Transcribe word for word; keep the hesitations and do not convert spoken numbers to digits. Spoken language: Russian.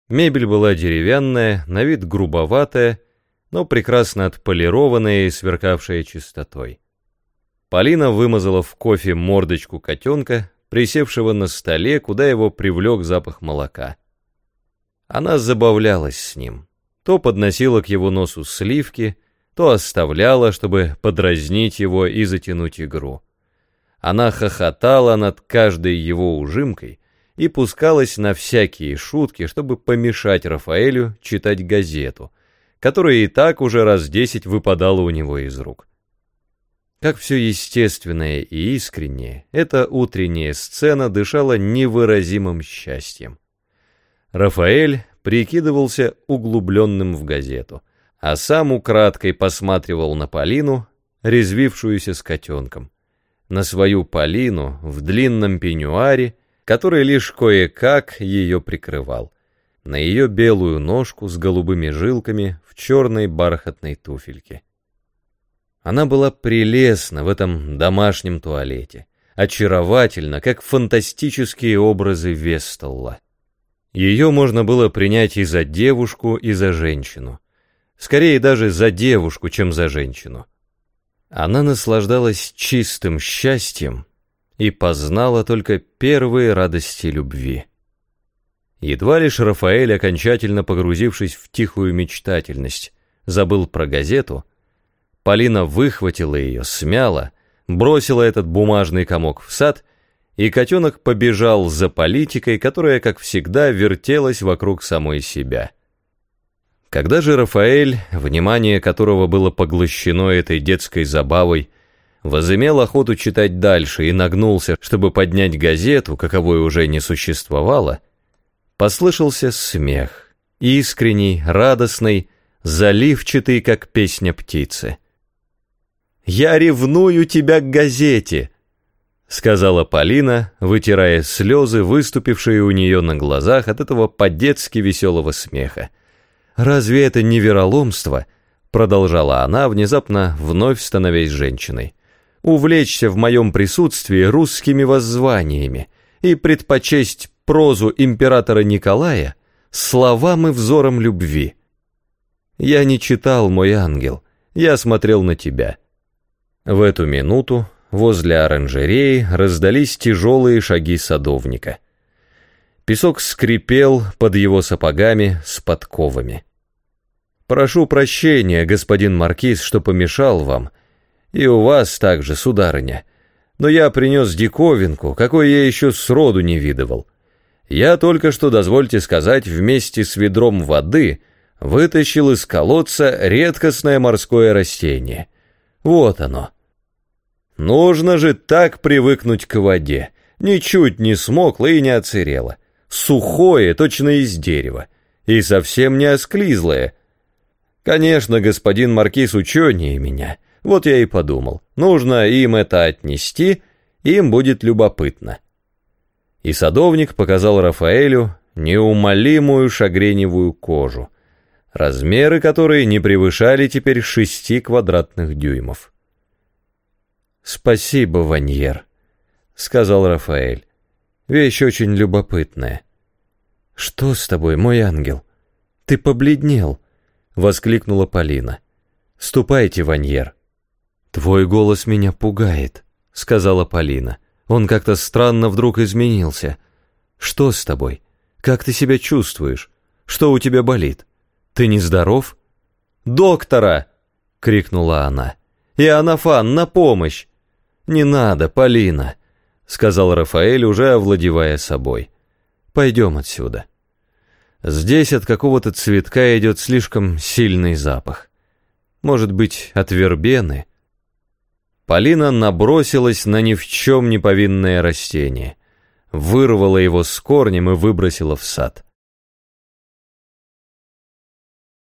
Мебель была деревянная, на вид грубоватая, но прекрасно отполированная и сверкавшая чистотой. Полина вымазала в кофе мордочку котенка, присевшего на столе, куда его привлек запах молока. Она забавлялась с ним. То подносила к его носу сливки, то оставляла, чтобы подразнить его и затянуть игру. Она хохотала над каждой его ужимкой и пускалась на всякие шутки, чтобы помешать Рафаэлю читать газету, которая и так уже раз десять выпадала у него из рук. Как все естественное и искреннее, эта утренняя сцена дышала невыразимым счастьем. Рафаэль прикидывался углубленным в газету, а сам украдкой посматривал на Полину, резвившуюся с котенком, на свою Полину в длинном пеньюаре, который лишь кое-как ее прикрывал, на ее белую ножку с голубыми жилками в черной бархатной туфельке. Она была прелестна в этом домашнем туалете, очаровательна, как фантастические образы Весталла. Ее можно было принять и за девушку, и за женщину. Скорее даже за девушку, чем за женщину. Она наслаждалась чистым счастьем и познала только первые радости любви. Едва лишь Рафаэль, окончательно погрузившись в тихую мечтательность, забыл про газету, Полина выхватила ее, смяла, бросила этот бумажный комок в сад, и котенок побежал за политикой, которая, как всегда, вертелась вокруг самой себя. Когда же Рафаэль, внимание которого было поглощено этой детской забавой, возымел охоту читать дальше и нагнулся, чтобы поднять газету, каковой уже не существовало, послышался смех, искренний, радостный, заливчатый, как песня птицы. «Я ревную тебя к газете!» — сказала Полина, вытирая слезы, выступившие у нее на глазах от этого по-детски веселого смеха. «Разве это не вероломство?» — продолжала она, внезапно вновь становясь женщиной. «Увлечься в моем присутствии русскими воззваниями и предпочесть прозу императора Николая словам и взором любви. Я не читал, мой ангел, я смотрел на тебя». В эту минуту возле оранжереи раздались тяжелые шаги садовника. Песок скрипел под его сапогами с подковами. «Прошу прощения, господин маркиз, что помешал вам, и у вас также, сударыня, но я принес диковинку, какой я еще сроду не видывал. Я только что, дозвольте сказать, вместе с ведром воды вытащил из колодца редкостное морское растение. Вот оно. Нужно же так привыкнуть к воде. Ничуть не смокло и не отсырело. Сухое, точно из дерева. И совсем не осклизлое. Конечно, господин маркиз ученее меня. Вот я и подумал. Нужно им это отнести, им будет любопытно». И садовник показал Рафаэлю неумолимую шагреневую кожу, размеры которой не превышали теперь шести квадратных дюймов. «Спасибо, Ваньер», — сказал Рафаэль. «Вещь очень любопытная». «Что с тобой, мой ангел? Ты побледнел», — воскликнула Полина. «Ступайте, Ваньер». «Твой голос меня пугает», — сказала Полина. «Он как-то странно вдруг изменился. Что с тобой? Как ты себя чувствуешь? Что у тебя болит? Ты нездоров?» «Доктора!» — крикнула она. «Иоаннафан, на помощь!» «Не надо, Полина», — сказал Рафаэль, уже овладевая собой. «Пойдем отсюда. Здесь от какого-то цветка идет слишком сильный запах. Может быть, от вербены?» Полина набросилась на ни в чем не повинное растение, вырвала его с корнем и выбросила в сад.